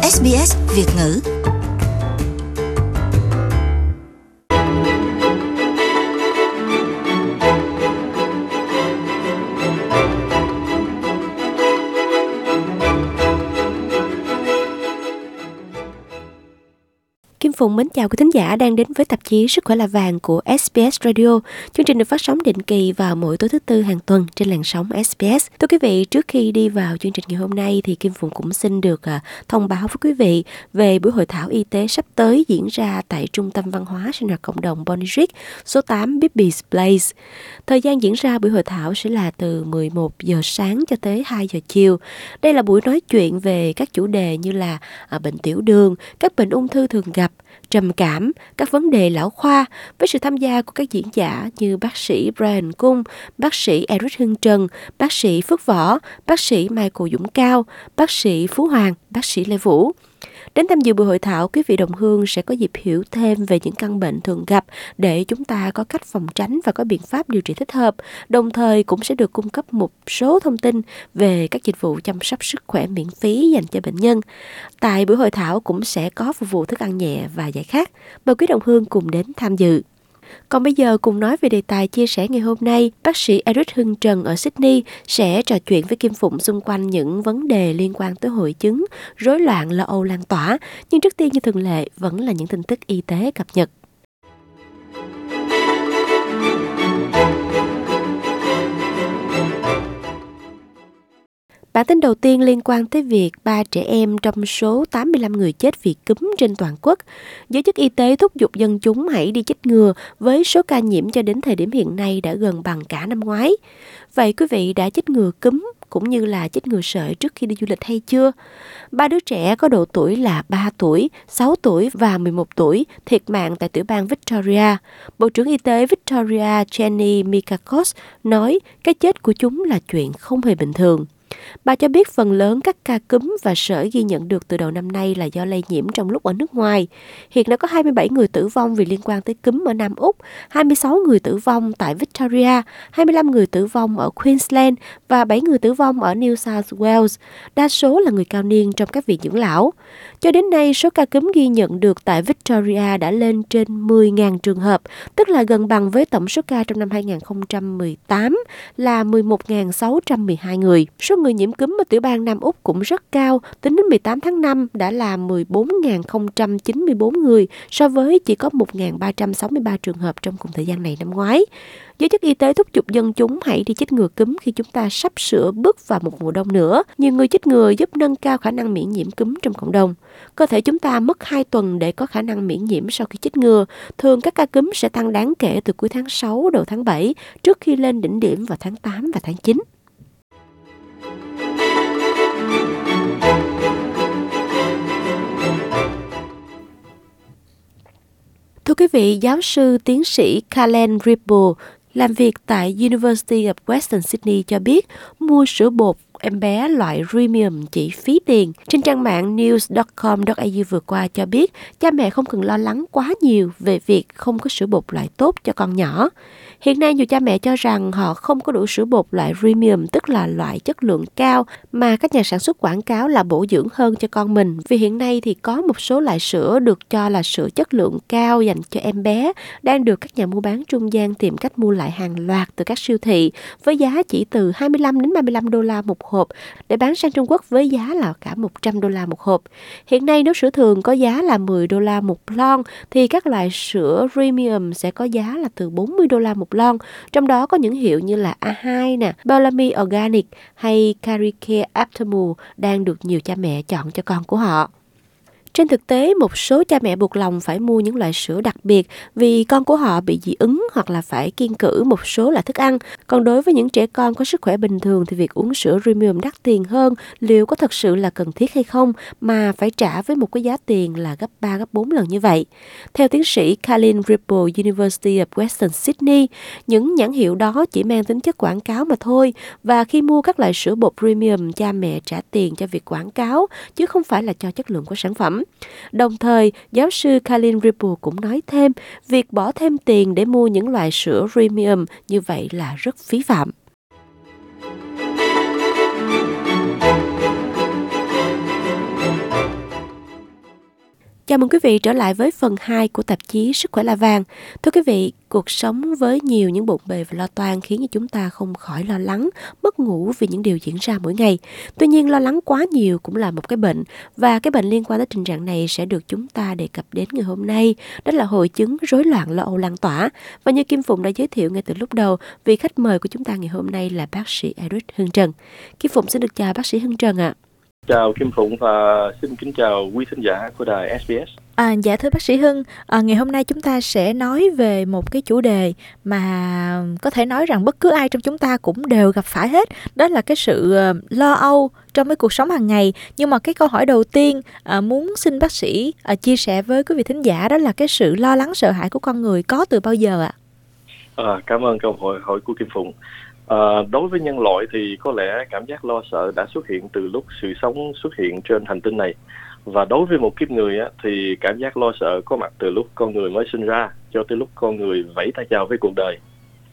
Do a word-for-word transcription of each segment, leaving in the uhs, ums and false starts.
ét bê ét Việt ngữ. Kim Phụng mến chào quý thính giả đang đến với tạp chí Sức khỏe là vàng của ét bê ét Radio. Chương trình được phát sóng định kỳ vào mỗi tối thứ tư hàng tuần trên làn sóng ét bê ét. Thưa quý vị, trước khi đi vào chương trình ngày hôm nay thì Kim Phụng cũng xin được uh, thông báo với quý vị về buổi hội thảo y tế sắp tới diễn ra tại Trung tâm Văn hóa Sinh hoạt Cộng đồng Bonny Street, số tám Bibby's Place. Thời gian diễn ra buổi hội thảo sẽ là từ mười một giờ sáng cho tới hai giờ chiều. Đây là buổi nói chuyện về các chủ đề như là uh, bệnh tiểu đường, các bệnh ung thư thường gặp, trầm cảm, các vấn đề lão khoa, với sự tham gia của các diễn giả như bác sĩ Brian Cung, bác sĩ Eric Hưng Trần, bác sĩ Phước Võ, bác sĩ Michael Dũng Cao, bác sĩ Phú Hoàng, bác sĩ Lê Vũ. Đến tham dự buổi hội thảo, quý vị đồng hương sẽ có dịp hiểu thêm về những căn bệnh thường gặp để chúng ta có cách phòng tránh và có biện pháp điều trị thích hợp. Đồng thời cũng sẽ được cung cấp một số thông tin về các dịch vụ chăm sóc sức khỏe miễn phí dành cho bệnh nhân. Tại buổi hội thảo cũng sẽ có phục vụ thức ăn nhẹ và giải khát. Mời quý đồng hương cùng đến tham dự. Còn bây giờ cùng nói về đề tài chia sẻ ngày hôm nay, bác sĩ Eric Hưng Trần ở Sydney sẽ trò chuyện với Kim Phụng xung quanh những vấn đề liên quan tới hội chứng rối loạn lo âu lan tỏa. Nhưng trước tiên như thường lệ vẫn là những tin tức y tế cập nhật. Bản tin đầu tiên liên quan tới việc ba trẻ em trong số tám mươi lăm người chết vì cúm trên toàn quốc. Giới chức y tế thúc giục dân chúng hãy đi chích ngừa với số ca nhiễm cho đến thời điểm hiện nay đã gần bằng cả năm ngoái. Vậy quý vị đã chích ngừa cúm cũng như là chích ngừa sởi trước khi đi du lịch hay chưa? Ba đứa trẻ có độ tuổi là ba tuổi, sáu tuổi và mười một tuổi thiệt mạng tại tiểu bang Victoria. Bộ trưởng Y tế Victoria Jenny Mikakos nói cái chết của chúng là chuyện không hề bình thường. Bà cho biết phần lớn các ca cúm và sởi ghi nhận được từ đầu năm nay là do lây nhiễm trong lúc ở nước ngoài. Hiện đã có hai mươi bảy người tử vong vì liên quan tới cúm ở Nam Úc, hai mươi sáu người tử vong tại Victoria, hai mươi lăm người tử vong ở Queensland và bảy người tử vong ở New South Wales. Đa số là người cao niên trong các viện dưỡng lão. Cho đến nay, số ca cúm ghi nhận được tại Victoria đã lên trên mười nghìn trường hợp, tức là gần bằng với tổng số ca trong năm hai không một tám là mười một nghìn sáu trăm mười hai người. Số người nhiễm cúm ở tiểu bang Nam Úc cũng rất cao, tính đến mười tám tháng năm đã là mười bốn nghìn không trăm chín mươi tư người so với chỉ có một nghìn ba trăm sáu mươi ba trường hợp trong cùng thời gian này năm ngoái. Giới chức y tế thúc giục dân chúng hãy đi chích ngừa cúm khi chúng ta sắp sửa bước vào một mùa đông nữa. Nhiều người chích ngừa giúp nâng cao khả năng miễn nhiễm cúm trong cộng đồng. Cơ thể chúng ta mất hai tuần để có khả năng miễn nhiễm sau khi chích ngừa. Thường các ca cúm sẽ tăng đáng kể từ cuối tháng sáu đầu tháng bảy trước khi lên đỉnh điểm vào tháng tám và tháng chín. Thưa quý vị, giáo sư tiến sĩ Kalen Ripple làm việc tại University of Western Sydney cho biết mua sữa bột em bé loại premium chỉ phí tiền. Trên trang mạng news chấm com chấm a u vừa qua cho biết cha mẹ không cần lo lắng quá nhiều về việc không có sữa bột loại tốt cho con nhỏ. Hiện nay nhiều cha mẹ cho rằng họ không có đủ sữa bột loại premium, tức là loại chất lượng cao mà các nhà sản xuất quảng cáo là bổ dưỡng hơn cho con mình. Vì hiện nay thì có một số loại sữa được cho là sữa chất lượng cao dành cho em bé đang được các nhà mua bán trung gian tìm cách mua lại hàng loạt từ các siêu thị với giá chỉ từ hai mươi lăm đến ba mươi lăm đô la một hộp để bán sang Trung Quốc với giá là cả một trăm đô la một hộp. Hiện nay nếu sữa thường có giá là mười đô la một lon thì các loại sữa premium sẽ có giá là từ bốn mươi đô la một lon, trong đó có những hiệu như là a hai nè, Bellamy Organic hay Caricare Aptamil đang được nhiều cha mẹ chọn cho con của họ. Trên thực tế, một số cha mẹ buộc lòng phải mua những loại sữa đặc biệt vì con của họ bị dị ứng hoặc là phải kiêng cữ một số loại thức ăn. Còn đối với những trẻ con có sức khỏe bình thường thì việc uống sữa premium đắt tiền hơn liệu có thật sự là cần thiết hay không mà phải trả với một cái giá tiền là gấp ba, gấp bốn lần như vậy. Theo tiến sĩ Kalen Ripple, University of Western Sydney, những nhãn hiệu đó chỉ mang tính chất quảng cáo mà thôi, và khi mua các loại sữa bột premium, cha mẹ trả tiền cho việc quảng cáo chứ không phải là cho chất lượng của sản phẩm. Đồng thời, giáo sư Kalen Ripple cũng nói thêm, việc bỏ thêm tiền để mua những loại sữa premium như vậy là rất phí phạm. Chào mừng quý vị trở lại với phần hai của tạp chí Sức khỏe là vàng. Thưa quý vị, cuộc sống với nhiều những bộn bề và lo toan khiến cho chúng ta không khỏi lo lắng, mất ngủ vì những điều diễn ra mỗi ngày. Tuy nhiên, lo lắng quá nhiều cũng là một cái bệnh, và cái bệnh liên quan tới tình trạng này sẽ được chúng ta đề cập đến ngày hôm nay. Đó là hội chứng rối loạn lo âu lan tỏa. Và như Kim Phụng đã giới thiệu ngay từ lúc đầu, vị khách mời của chúng ta ngày hôm nay là bác sĩ Eric Hưng Trần. Kim Phụng xin được chào bác sĩ Hưng Trần ạ. À. Chào Kim Phụng và xin kính chào quý thính giả của đài ét bê ét. À, dạ thưa bác sĩ Hưng, à, ngày hôm nay chúng ta sẽ nói về một cái chủ đề mà có thể nói rằng bất cứ ai trong chúng ta cũng đều gặp phải hết. Đó là cái sự uh, lo âu trong cái cuộc sống hàng ngày. Nhưng mà cái câu hỏi đầu tiên uh, muốn xin bác sĩ uh, chia sẻ với quý vị thính giả đó là cái sự lo lắng sợ hãi của con người có từ bao giờ ạ? À, cảm ơn câu hỏi, hỏi của Kim Phụng. À, đối với nhân loại thì có lẽ cảm giác lo sợ đã xuất hiện từ lúc sự sống xuất hiện trên hành tinh này. Và đối với một kiếp người á, thì cảm giác lo sợ có mặt từ lúc con người mới sinh ra cho tới lúc con người vẫy tay chào với cuộc đời.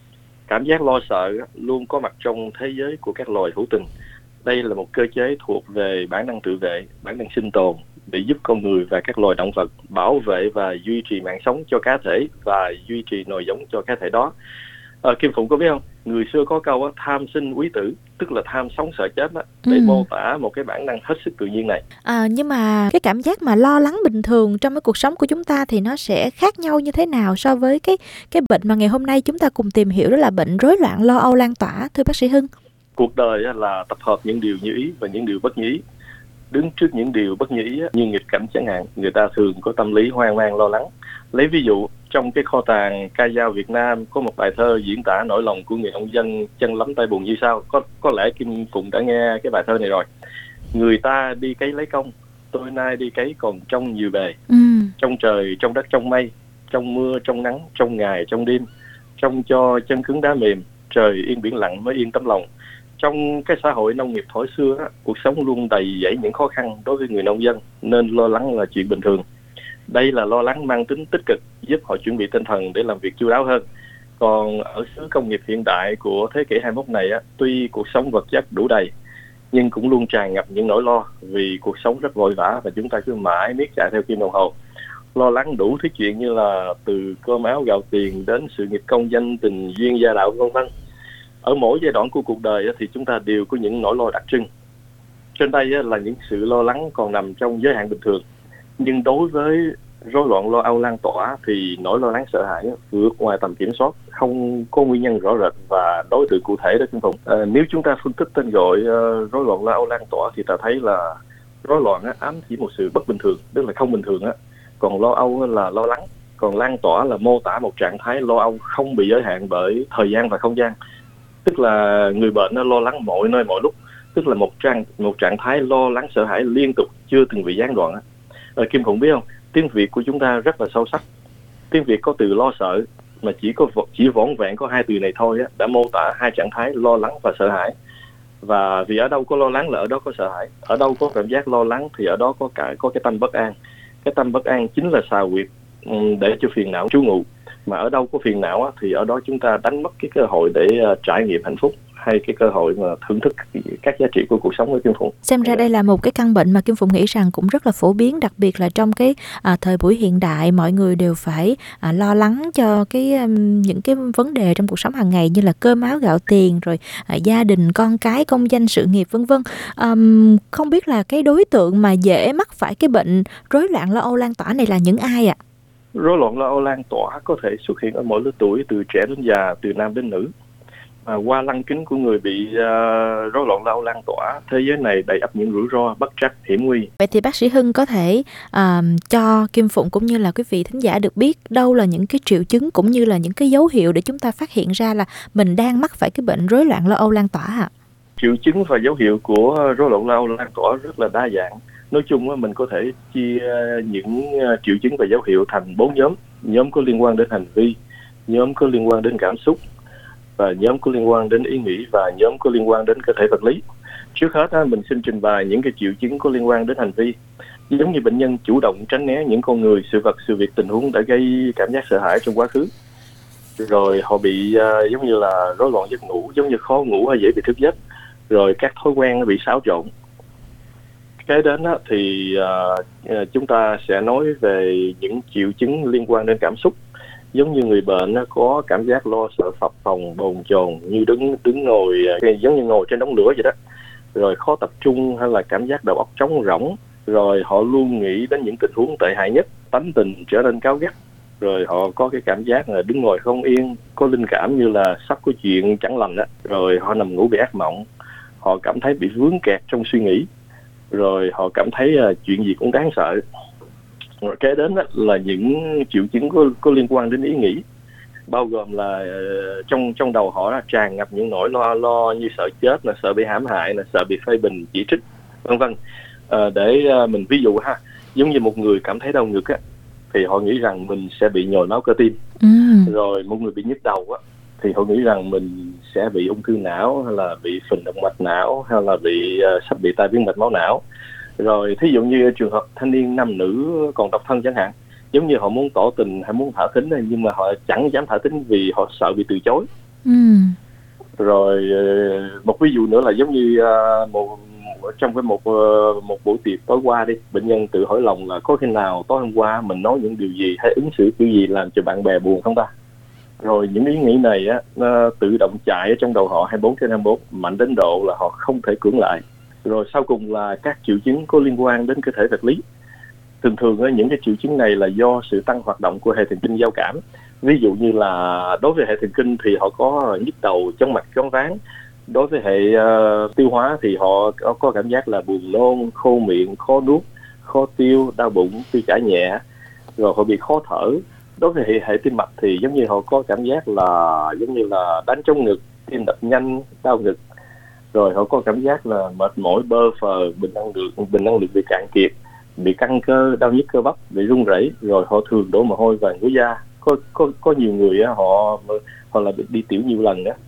Cảm giác lo sợ luôn có mặt trong thế giới của các loài hữu tình. Đây là một cơ chế thuộc về bản năng tự vệ, bản năng sinh tồn để giúp con người và các loài động vật bảo vệ và duy trì mạng sống cho cá thể và duy trì nòi giống cho cá thể đó. À, Kim Phụng có biết không? Người xưa có câu á, tham sinh quý tử, tức là tham sống sợ chết đó, để ừ. mô tả một cái bản năng hết sức tự nhiên này. À, nhưng mà cái cảm giác mà lo lắng bình thường trong cái cuộc sống của chúng ta thì nó sẽ khác nhau như thế nào so với cái cái bệnh mà ngày hôm nay chúng ta cùng tìm hiểu, đó là bệnh rối loạn lo âu lan tỏa, thưa bác sĩ Hưng? Cuộc đời á, là tập hợp những điều như ý và những điều bất như ý. Đứng trước những điều bất như ý á, như nghịch cảnh chẳng hạn, người ta thường có tâm lý hoang mang lo lắng. Lấy ví dụ, trong cái kho tàng ca dao Việt Nam có một bài thơ diễn tả nỗi lòng của người nông dân chân lấm tay bùn như sau. Có có lẽ Kim Phụng đã nghe cái bài thơ này rồi. Người ta đi cấy lấy công, tôi nay đi cấy còn trong nhiều bề. Ừ. Trong trời, trong đất, trong mây, trong mưa, trong nắng, trong ngày, trong đêm, trong cho chân cứng đá mềm, trời yên biển lặng mới yên tấm lòng. Trong cái xã hội nông nghiệp thổi xưa, á, cuộc sống luôn đầy dẫy những khó khăn đối với người nông dân, nên lo lắng là chuyện bình thường. Đây là lo lắng mang tính tích cực, giúp họ chuẩn bị tinh thần để làm việc chu đáo hơn. Còn ở xứ công nghiệp hiện đại của thế kỷ hai mươi mốt này, á, tuy cuộc sống vật chất đủ đầy, nhưng cũng luôn tràn ngập những nỗi lo vì cuộc sống rất vội vã và chúng ta cứ mãi miết chạy theo kim đồng hồ. Lo lắng đủ thứ chuyện như là từ cơm áo gạo tiền đến sự nghiệp công danh, tình duyên gia đạo vân vân. Ở mỗi giai đoạn của cuộc đời thì chúng ta đều có những nỗi lo đặc trưng. Trên đây là những sự lo lắng còn nằm trong giới hạn bình thường. Nhưng đối với rối loạn lo âu lan tỏa thì nỗi lo lắng sợ hãi vượt ngoài tầm kiểm soát, không có nguyên nhân rõ rệt và đối tượng cụ thể đó Kim Phụng. À, nếu chúng ta phân tích tên gọi uh, rối loạn lo âu lan tỏa thì ta thấy là rối loạn á, ám chỉ một sự bất bình thường, tức là không bình thường á. Còn lo âu là lo lắng, còn lan tỏa là mô tả một trạng thái lo âu không bị giới hạn bởi thời gian và không gian. Tức là người bệnh nó lo lắng mọi nơi mọi lúc, tức là một trạng một trạng thái lo lắng sợ hãi liên tục chưa từng bị gián đoạn. À, Kim Phụng biết không? Tiếng Việt của chúng ta rất là sâu sắc. Tiếng Việt có từ lo sợ mà chỉ có chỉ vỏn vẹn có hai từ này thôi á, đã mô tả hai trạng thái lo lắng và sợ hãi. Và vì ở đâu có lo lắng là ở đó có sợ hãi, ở đâu có cảm giác lo lắng thì ở đó có cả có cái tâm bất an. Cái tâm bất an chính là xào huyệt để cho phiền não trú ngụ. Mà ở đâu có phiền não á, thì ở đó chúng ta đánh mất cái cơ hội để uh, trải nghiệm hạnh phúc hay cái cơ hội mà thưởng thức các giá trị của cuộc sống của Kim Phụng. Xem ra đây là một cái căn bệnh mà Kim Phụng nghĩ rằng cũng rất là phổ biến, đặc biệt là trong cái à, thời buổi hiện đại, mọi người đều phải à, lo lắng cho cái um, những cái vấn đề trong cuộc sống hàng ngày như là cơm áo gạo tiền, rồi à, gia đình, con cái, công danh, sự nghiệp vân vân. Um, không biết là cái đối tượng mà dễ mắc phải cái bệnh rối loạn lo âu lan tỏa này là những ai ạ? Rối loạn lo âu lan tỏa có thể xuất hiện ở mỗi lứa tuổi, từ trẻ đến già, từ nam đến nữ. À, qua lăng kính của người bị uh, rối loạn lo âu lan tỏa, thế giới này đầy ắp những rủi ro, bất trắc, hiểm nguy. Vậy thì bác sĩ Hưng có thể uh, cho Kim Phụng cũng như là quý vị thính giả được biết đâu là những cái triệu chứng cũng như là những cái dấu hiệu để chúng ta phát hiện ra là mình đang mắc phải cái bệnh rối loạn lo âu lan tỏa ạ? Triệu chứng và dấu hiệu của rối loạn lo âu lan tỏa rất là đa dạng. Nói chung mình có thể chia những triệu chứng và dấu hiệu thành bốn nhóm. Nhóm có liên quan đến hành vi, nhóm có liên quan đến cảm xúc, và nhóm có liên quan đến ý nghĩ, và nhóm có liên quan đến cơ thể vật lý. Trước hết mình xin trình bày những cái triệu chứng có liên quan đến hành vi. Giống như bệnh nhân chủ động tránh né những con người, sự vật, sự việc, tình huống đã gây cảm giác sợ hãi trong quá khứ. Rồi họ bị uh, giống như là rối loạn giấc ngủ, giống như khó ngủ hay dễ bị thức giấc. Rồi các thói quen nó bị xáo trộn. Kế đến á, thì uh, chúng ta sẽ nói về những triệu chứng liên quan đến cảm xúc. Giống như người bệnh nó có cảm giác lo sợ, phập phồng, bồn chồn, như đứng đứng ngồi giống như ngồi trên đống lửa vậy đó. Rồi khó tập trung hay là cảm giác đầu óc trống rỗng. Rồi họ luôn nghĩ đến những tình huống tệ hại nhất, tánh tình trở nên cáu gắt. Rồi họ có cái cảm giác là đứng ngồi không yên, có linh cảm như là sắp có chuyện chẳng lành đó. Rồi họ nằm ngủ bị ác mộng, họ cảm thấy bị vướng kẹt trong suy nghĩ. Rồi họ cảm thấy uh, chuyện gì cũng đáng sợ. Rồi kế đến đó là những triệu chứng có, có liên quan đến ý nghĩ, bao gồm là uh, trong trong đầu họ là tràn ngập những nỗi lo lo như sợ chết, là sợ bị hãm hại, là sợ bị phê bình, chỉ trích, vân vân. Uh, để uh, mình ví dụ ha, giống như một người cảm thấy đau ngực á, thì họ nghĩ rằng mình sẽ bị nhồi máu cơ tim. Ừ. Rồi một người bị nhức đầu á, thì họ nghĩ rằng mình sẽ bị ung thư não, hay là bị phình động mạch não, hay là bị uh, sắp bị tai biến mạch máu não. Rồi thí dụ như trường hợp thanh niên nam nữ còn độc thân chẳng hạn, giống như họ muốn tỏ tình hay muốn thả thính, nhưng mà họ chẳng dám thả thính vì họ sợ bị từ chối. Ừ. Rồi uh, một ví dụ nữa là giống như uh, một trong cái một uh, một buổi tiệc tối qua đi, bệnh nhân tự hỏi lòng là có khi nào tối hôm qua mình nói những điều gì hay ứng xử kiểu gì làm cho bạn bè buồn không ta? Rồi những ý nghĩ này á, nó tự động chạy ở trong đầu họ hai mươi bốn trên hai mươi bốn, mạnh đến độ là họ không thể cưỡng lại. Rồi sau cùng là các triệu chứng có liên quan đến cơ thể vật lý. Thường thường á, những cái triệu chứng này là do sự tăng hoạt động của hệ thần kinh giao cảm. Ví dụ như là đối với hệ thần kinh thì họ có nhức đầu, chóng mặt, choáng váng. Đối với hệ uh, tiêu hóa thì họ có, có cảm giác là buồn nôn, khô miệng, khó nuốt, khó tiêu, đau bụng, tiêu chảy nhẹ. Rồi họ bị khó thở. Đối với hệ, hệ tim mạch thì giống như họ có cảm giác là giống như là đánh trống ngực, tim đập nhanh, đau ngực. Rồi họ có cảm giác là mệt mỏi, bơ phờ, bình năng lượng, bình năng lượng bị cạn kiệt, bị căng cơ, đau nhức cơ bắp, bị run rẩy. Rồi họ thường đổ mồ hôi và ngứa da. Có có có nhiều người á, họ họ là đi tiểu nhiều lần á.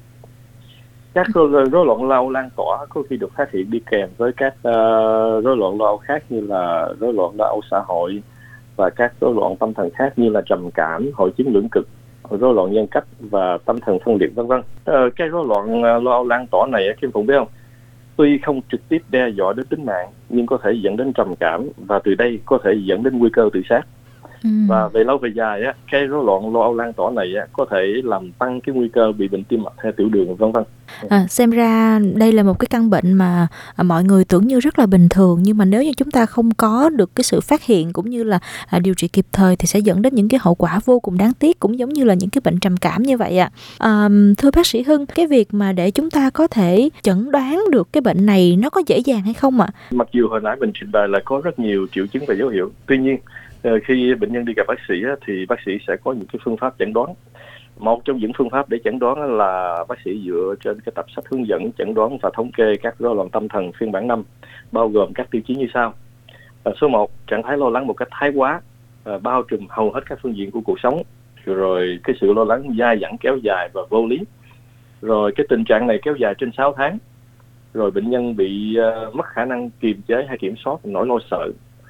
Các rối loạn lo âu lan tỏa có khi được phát hiện đi kèm với các uh, rối loạn lo âu khác, như là rối loạn lo âu xã hội và các rối loạn tâm thần khác như là trầm cảm, hội chứng lưỡng cực, rối loạn nhân cách và tâm thần phân liệt, vân vân. Uh, cái rối loạn uh, lo âu lan tỏa này, Kim Phụng biết không? Tuy không trực tiếp đe dọa đến tính mạng, nhưng có thể dẫn đến trầm cảm và từ đây có thể dẫn đến nguy cơ tự sát. Ừ. Và về lâu về dài á, cái rối loạn lo âu lan tỏa này á, có thể làm tăng cái nguy cơ bị bệnh tim mạch hay tiểu đường, vân vân. À, xem ra đây là một cái căn bệnh mà à, mọi người tưởng như rất là bình thường, nhưng mà nếu như chúng ta không có được cái sự phát hiện cũng như là à, điều trị kịp thời thì sẽ dẫn đến những cái hậu quả vô cùng đáng tiếc, cũng giống như là những cái bệnh trầm cảm như vậy ạ. À, thưa bác sĩ Hưng, cái việc mà để chúng ta có thể chẩn đoán được cái bệnh này nó có dễ dàng hay không ạ? Mặc dù hồi nãy mình trình bày là có rất nhiều triệu chứng và dấu hiệu, tuy nhiên khi bệnh nhân đi gặp bác sĩ thì bác sĩ sẽ có những cái phương pháp chẩn đoán. Một trong những phương pháp để chẩn đoán là bác sĩ dựa trên cái tập sách hướng dẫn chẩn đoán và thống kê các rối loạn tâm thần phiên bản năm, bao gồm các tiêu chí như sau. Số một, trạng thái lo lắng một cách thái quá, bao trùm hầu hết các phương diện của cuộc sống. Rồi cái sự lo lắng dai dẳng kéo dài và vô lý. Rồi cái tình trạng này kéo dài trên sáu tháng. Rồi bệnh nhân bị uh, mất khả năng kiềm chế hay kiểm soát nỗi lo sợ.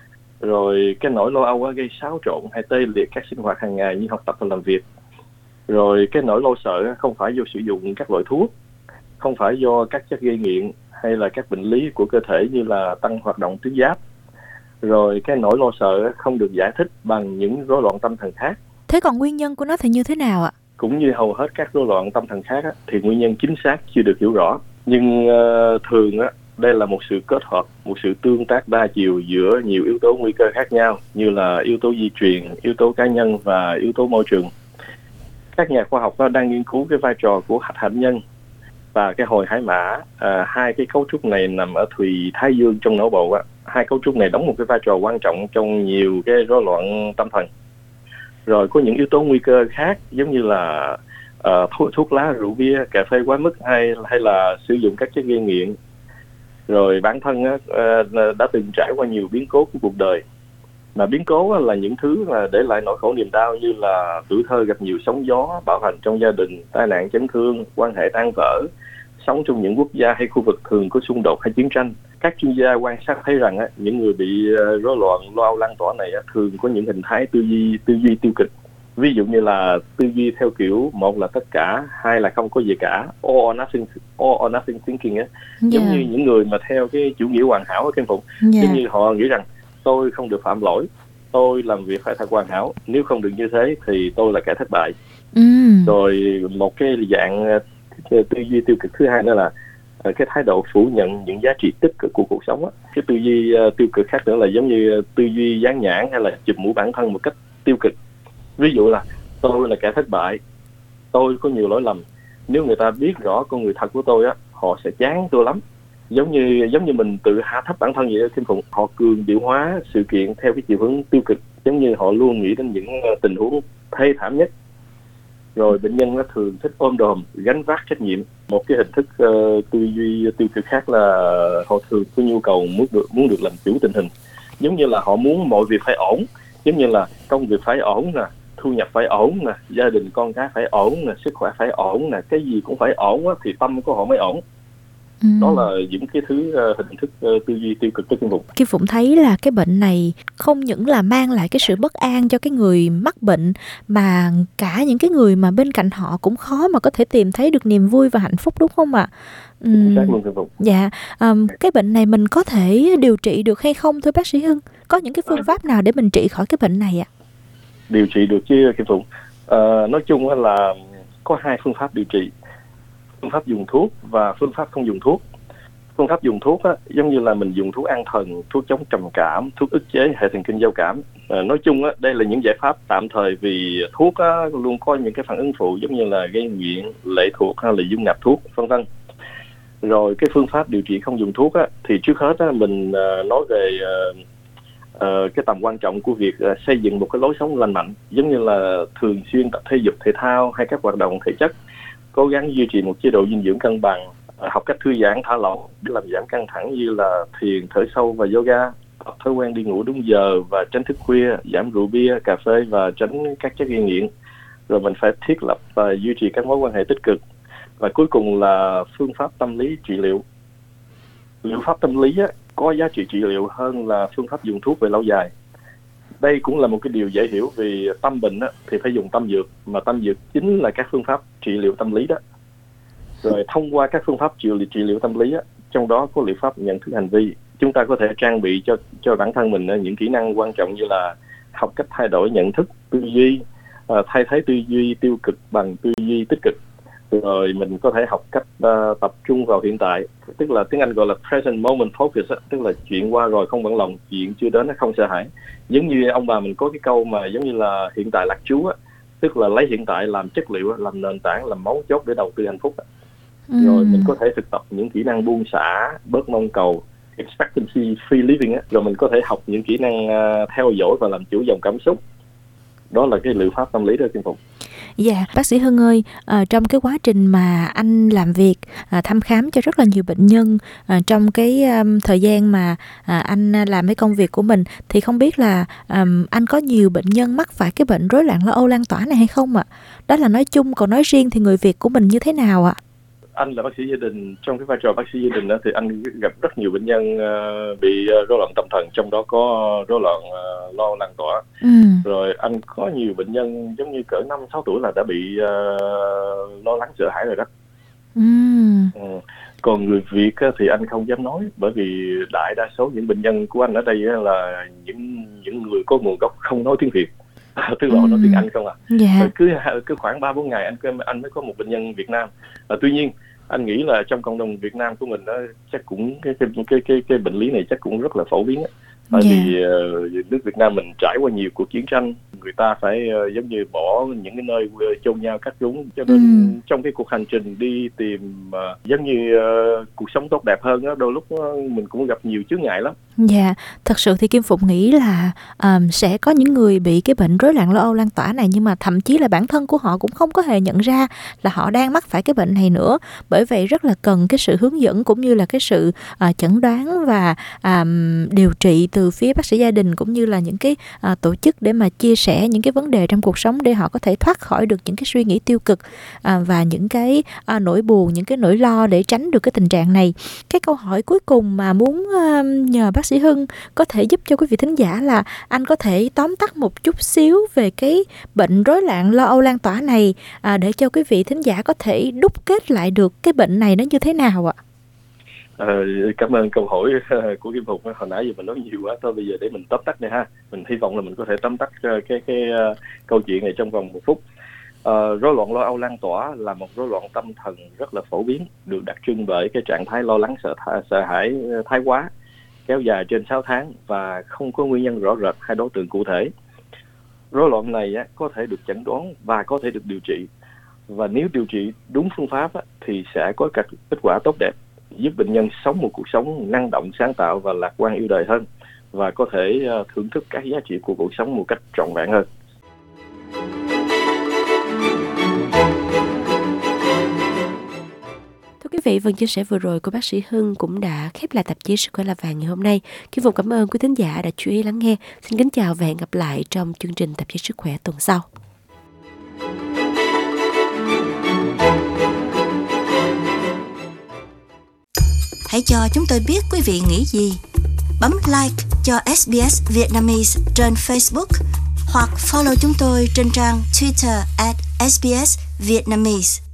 Rồi cái nỗi lo âu gây xáo trộn hay tê liệt các sinh hoạt hàng ngày như học tập và làm việc. Rồi cái nỗi lo sợ không phải do sử dụng các loại thuốc, không phải do các chất gây nghiện hay là các bệnh lý của cơ thể như là tăng hoạt động tuyến giáp. Rồi cái nỗi lo sợ không được giải thích bằng những rối loạn tâm thần khác. Thế còn nguyên nhân của nó thì như thế nào ạ? Cũng như hầu hết các rối loạn tâm thần khác thì nguyên nhân chính xác chưa được hiểu rõ. Nhưng uh, thường á, đây là một sự kết hợp, một sự tương tác đa chiều giữa nhiều yếu tố nguy cơ khác nhau, như là yếu tố di truyền, yếu tố cá nhân và yếu tố môi trường. Các nhà khoa học đang nghiên cứu cái vai trò của hạch hạnh nhân và cái hồi hải mã. À, hai cái cấu trúc này nằm ở thùy thái dương trong não bộ. Á. Hai cấu trúc này đóng một cái vai trò quan trọng trong nhiều cái rối loạn tâm thần. Rồi có những yếu tố nguy cơ khác giống như là uh, thuốc, thuốc lá, rượu bia, cà phê quá mức hay hay là sử dụng các chất gây nghiện. Rồi bản thân á, uh, đã từng trải qua nhiều biến cố của cuộc đời. Mà biến cố là những thứ mà để lại nỗi khổ niềm đau, như là tuổi thơ gặp nhiều sóng gió, bạo hành trong gia đình, tai nạn chấn thương, quan hệ tan vỡ, sống trong những quốc gia hay khu vực thường có xung đột hay chiến tranh. Các chuyên gia quan sát thấy rằng những người bị rối loạn lo âu lan tỏa này thường có những hình thái tư duy tư duy tiêu cực, Ví dụ như là tư duy theo kiểu một là tất cả, hai là không có gì cả, all or nothing, all or nothing thinking á. Yeah. Giống như những người mà theo cái chủ nghĩa hoàn hảo ở Kim Phụng. Yeah. Giống như họ nghĩ rằng tôi không được phạm lỗi, tôi làm việc phải thật hoàn hảo, nếu không được như thế thì tôi là kẻ thất bại. Mm. Rồi một cái dạng tư duy tiêu cực thứ hai nữa là cái thái độ phủ nhận những giá trị tích cực của cuộc sống á. Cái tư duy tiêu cực khác nữa là giống như tư duy dán nhãn hay là chụp mũ bản thân một cách tiêu cực. Ví dụ là tôi là kẻ thất bại, tôi có nhiều lỗi lầm, nếu người ta biết rõ con người thật của tôi á, họ sẽ chán tôi lắm. Giống như giống như mình tự hạ thấp bản thân vậy đó Kim Phụng. Họ cường điệu hóa sự kiện theo cái chiều hướng tiêu cực, giống như họ luôn nghĩ đến những tình huống thê thảm nhất. Rồi bệnh nhân nó thường thích ôm đồm, gánh vác trách nhiệm. Một cái hình thức uh, tư duy tiêu cực khác là họ thường có nhu cầu muốn được muốn được làm chủ tình hình, giống như là họ muốn mọi việc phải ổn, giống như là công việc phải ổn nè, thu nhập phải ổn nè, gia đình con cái phải ổn nè, sức khỏe phải ổn nè, cái gì cũng phải ổn á, thì tâm của họ mới ổn. Ừ. Đó là những cái thứ uh, hình thức uh, tư duy tiêu cực của Kim Phụng. Kim Phụng thấy là cái bệnh này không những là mang lại cái sự bất an cho cái người mắc bệnh, mà cả những cái người mà bên cạnh họ cũng khó mà có thể tìm thấy được niềm vui và hạnh phúc, đúng không ạ? Chính xác luôn Kim Phụng. Dạ, um, cái bệnh này mình có thể điều trị được hay không thưa bác sĩ Hưng? Có những cái phương pháp nào để mình trị khỏi cái bệnh này ạ? Điều trị được chứ Kim Phụng. Uh, nói chung là có hai phương pháp điều trị. Phương pháp dùng thuốc và phương pháp không dùng thuốc. Phương pháp dùng thuốc á, giống như là mình dùng thuốc an thần, thuốc chống trầm cảm, thuốc ức chế hệ thần kinh giao cảm. À, nói chung á, đây là những giải pháp tạm thời vì thuốc á, luôn có những cái phản ứng phụ giống như là gây nghiện, lệ thuộc hay là dung nạp thuốc, vân vân. Rồi cái phương pháp điều trị không dùng thuốc á, thì trước hết á, mình uh, nói về uh, uh, cái tầm quan trọng của việc uh, xây dựng một cái lối sống lành mạnh, giống như là thường xuyên tập thể dục thể thao hay các hoạt động thể chất, cố gắng duy trì một chế độ dinh dưỡng cân bằng, học cách thư giãn thả lỏng để làm giảm căng thẳng như là thiền, thở sâu và yoga, tập thói quen đi ngủ đúng giờ và tránh thức khuya, giảm rượu bia, cà phê và tránh các chất gây nghiện. Rồi mình phải thiết lập và duy trì các mối quan hệ tích cực. Và cuối cùng là phương pháp tâm lý trị liệu. Liệu pháp tâm lý á, có giá trị trị liệu hơn là phương pháp dùng thuốc về lâu dài. Đây cũng là một cái điều dễ hiểu vì tâm bệnh á, thì phải dùng tâm dược, mà tâm dược chính là các phương pháp trị liệu tâm lý đó. Rồi thông qua các phương pháp trị liệu, trị liệu tâm lý á, trong đó có liệu pháp nhận thức hành vi, chúng ta có thể trang bị cho cho bản thân mình những kỹ năng quan trọng như là học cách thay đổi nhận thức, tư duy, uh, thay thế tư duy tiêu cực bằng tư duy tích cực. Rồi mình có thể học cách uh, tập trung vào hiện tại, tức là tiếng Anh gọi là present moment focus á, tức là chuyện qua rồi không bận lòng, chuyện chưa đến nó không sợ hãi. Giống như ông bà mình có cái câu mà giống như là hiện tại lạc trú á, tức là lấy hiện tại làm chất liệu, làm nền tảng, làm mấu chốt để đầu tư hạnh phúc. Ừ. Rồi mình có thể thực tập những kỹ năng buông xả, bớt mong cầu, expectancy free living á. Rồi mình có thể học những kỹ năng uh, theo dõi và làm chủ dòng cảm xúc. Đó là cái liệu pháp tâm lý đó Kim Phụng. Dạ, bác sĩ Hưng ơi, à, trong cái quá trình mà anh làm việc, à, thăm khám cho rất là nhiều bệnh nhân, à, trong cái um, thời gian mà à, anh làm cái công việc của mình, thì không biết là um, anh có nhiều bệnh nhân mắc phải cái bệnh rối loạn lo âu lan tỏa này hay không ạ? Đó là nói chung, còn nói riêng thì người Việt của mình như thế nào ạ? Anh là bác sĩ gia đình, trong cái vai trò bác sĩ gia đình đó thì anh gặp rất nhiều bệnh nhân uh, bị uh, rối loạn tâm thần, trong đó có rối loạn uh, lo lan tỏa. Ừ. Rồi anh có nhiều bệnh nhân giống như cỡ năm sáu tuổi là đã bị uh, lo lắng sợ hãi rồi đó. Ừ. Ừ. Còn người Việt uh, thì anh không dám nói, bởi vì đại đa số những bệnh nhân của anh ở đây uh, là những những người có nguồn gốc không nói tiếng Việt. Tức là họ nói tiếng Anh không à. Yeah. Rồi cứ cứ khoảng ba bốn ngày anh anh mới có một bệnh nhân Việt Nam. À, tuy nhiên anh nghĩ là trong cộng đồng Việt Nam của mình đó chắc cũng cái cái cái cái, cái bệnh lý này chắc cũng rất là phổ biến á. Tại yeah. vì uh, nước Việt Nam mình trải qua nhiều cuộc chiến tranh, người ta phải uh, giống như bỏ những cái nơi uh, chôn nhau cắt rúng, cho nên ừ. trong cái cuộc hành trình đi tìm uh, giống như uh, cuộc sống tốt đẹp hơn đó, đôi lúc uh, mình cũng gặp nhiều chướng ngại lắm. Dạ, yeah. Thật sự thì Kim Phụng nghĩ là um, sẽ có những người bị cái bệnh rối loạn lo âu lan tỏa này, nhưng mà thậm chí là bản thân của họ cũng không có hề nhận ra là họ đang mắc phải cái bệnh này nữa. Bởi vậy rất là cần cái sự hướng dẫn cũng như là cái sự uh, chẩn đoán và um, điều trị từ phía bác sĩ gia đình, cũng như là những cái uh, tổ chức để mà chia sẻ những cái vấn đề trong cuộc sống để họ có thể thoát khỏi được những cái suy nghĩ tiêu cực uh, và những cái uh, nỗi buồn, những cái nỗi lo để tránh được cái tình trạng này. Cái câu hỏi cuối cùng mà muốn uh, nhờ bác bác sĩ Hưng có thể giúp cho quý vị thính giả là anh có thể tóm tắt một chút xíu về cái bệnh rối loạn lo âu lan tỏa này, à, để cho quý vị thính giả có thể đúc kết lại được cái bệnh này nó như thế nào ạ? Ờ, cảm ơn câu hỏi của Kim Phụng. Hồi nãy giờ mình nói nhiều quá, thôi bây giờ để mình tóm tắt này ha. Mình hy vọng là mình có thể tóm tắt cái cái, cái uh, câu chuyện này trong vòng một phút. Uh, rối loạn lo âu lan tỏa là một rối loạn tâm thần rất là phổ biến, được đặc trưng bởi cái trạng thái lo lắng, sợ th- sợ hãi thái quá, kéo dài trên sáu tháng và không có nguyên nhân rõ rệt hay đối tượng cụ thể. Rối loạn này á, có thể được chẩn đoán và có thể được điều trị, và nếu điều trị đúng phương pháp á, thì sẽ có các kết quả tốt đẹp, giúp bệnh nhân sống một cuộc sống năng động, sáng tạo và lạc quan yêu đời hơn, và có thể uh, thưởng thức các giá trị của cuộc sống một cách trọn vẹn hơn. Thưa quý vị, phần chia sẻ vừa rồi của bác sĩ Hưng cũng đã khép lại tạp chí Sức khỏe là vàng ngày hôm nay. Kim Phụng cảm ơn quý thính giả đã chú ý lắng nghe. Xin kính chào và hẹn gặp lại trong chương trình tạp chí Sức khỏe tuần sau. Hãy cho chúng tôi biết quý vị nghĩ gì. Bấm like cho ét bê ét Vietnamese trên Facebook hoặc follow chúng tôi trên trang Twitter at ét bê ét Vietnamese.